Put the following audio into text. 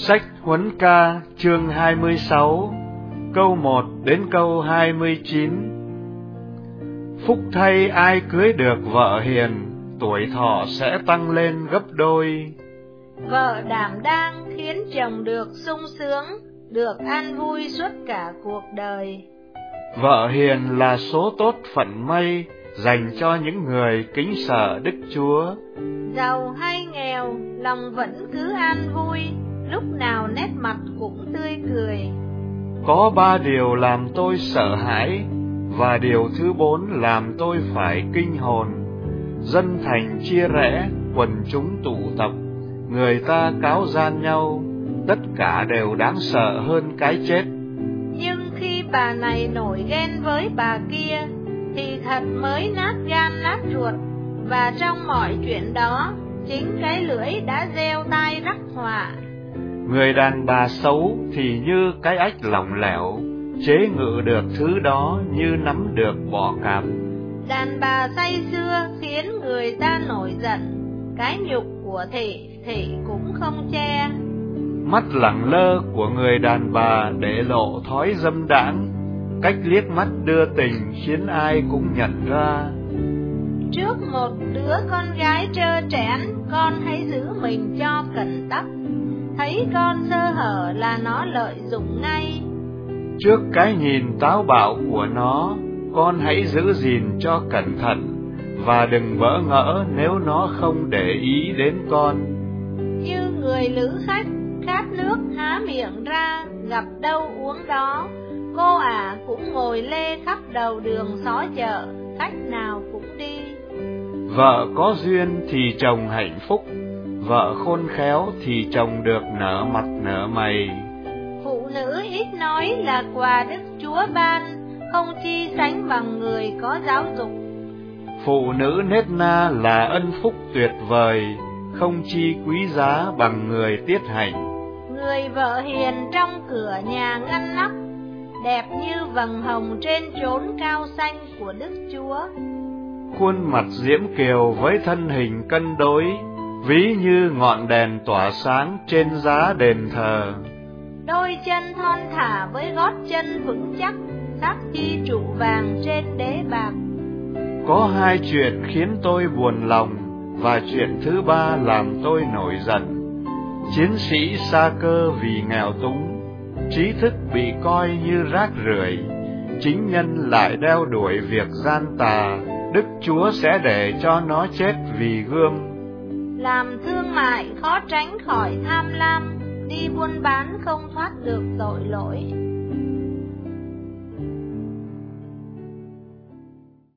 Sách Huấn Ca chương 26, câu 1 đến câu 29. Phúc thay ai cưới được vợ hiền, tuổi thọ sẽ tăng lên gấp đôi. Vợ đảm đang khiến chồng được sung sướng, được an vui suốt cả cuộc đời. Vợ hiền là số tốt phận may, dành cho những người kính sợ Đức Chúa. Giàu hay nghèo, lòng vẫn cứ an vui, lúc nào nét mặt cũng tươi cười. Có 3 điều làm tôi sợ hãi, và điều thứ 4 làm tôi phải kinh hồn. Dân thành chia rẽ, quần chúng tụ tập, người ta cáo gian nhau, tất cả đều đáng sợ hơn cái chết. Nhưng khi bà này nổi ghen với bà kia, thì thật mới nát gan nát ruột, và trong mọi chuyện đó, chính cái lưỡi đã gieo tai rắc họa. Người đàn bà xấu thì như cái ách lỏng lẻo, chế ngự được thứ đó như nắm được bọ cạp. Đàn bà say sưa khiến người ta nổi giận, cái nhục của thị cũng không che. Mắt lẳng lơ của người đàn bà để lộ thói dâm đãng, cách liếc mắt đưa tình khiến ai cũng nhận ra. Trước một đứa con gái trơ trẽn, con hãy giữ mình cho cẩn tắc, thấy con sơ hở là nó lợi dụng ngay. Trước cái nhìn táo bạo của nó, con hãy giữ gìn cho cẩn thận, và đừng bỡ ngỡ nếu nó không để ý đến con. Như người lữ khách khát nước há miệng ra, gặp đâu uống đó, cô ả cũng ngồi lê khắp đầu đường xó chợ, khách nào cũng đi. Vợ có duyên thì chồng hạnh phúc, vợ khôn khéo thì chồng được nở mặt nở mày. Phụ nữ ít nói là quà Đức Chúa ban, không chi sánh bằng người có giáo dục. Phụ nữ nết na là ân phúc tuyệt vời, không chi quý giá bằng người tiết hạnh. Người vợ hiền trong cửa nhà ngăn nắp, đẹp như vầng hồng trên chốn cao xanh của Đức Chúa. Khuôn mặt diễm kiều với thân hình cân đối, ví như ngọn đèn tỏa sáng trên giá đền thờ. Đôi chân thon thả với gót chân vững chắc, khắc chi trụ vàng trên đế bạc. Có 2 chuyện khiến tôi buồn lòng, và chuyện thứ 3 làm tôi nổi giận. Chiến sĩ xa cơ vì nghèo túng, trí thức bị coi như rác rưởi, chính nhân lại đeo đuổi việc gian tà, Đức Chúa sẽ để cho nó chết vì gươm. Làm thương mại khó tránh khỏi tham lam, đi buôn bán không thoát được tội lỗi.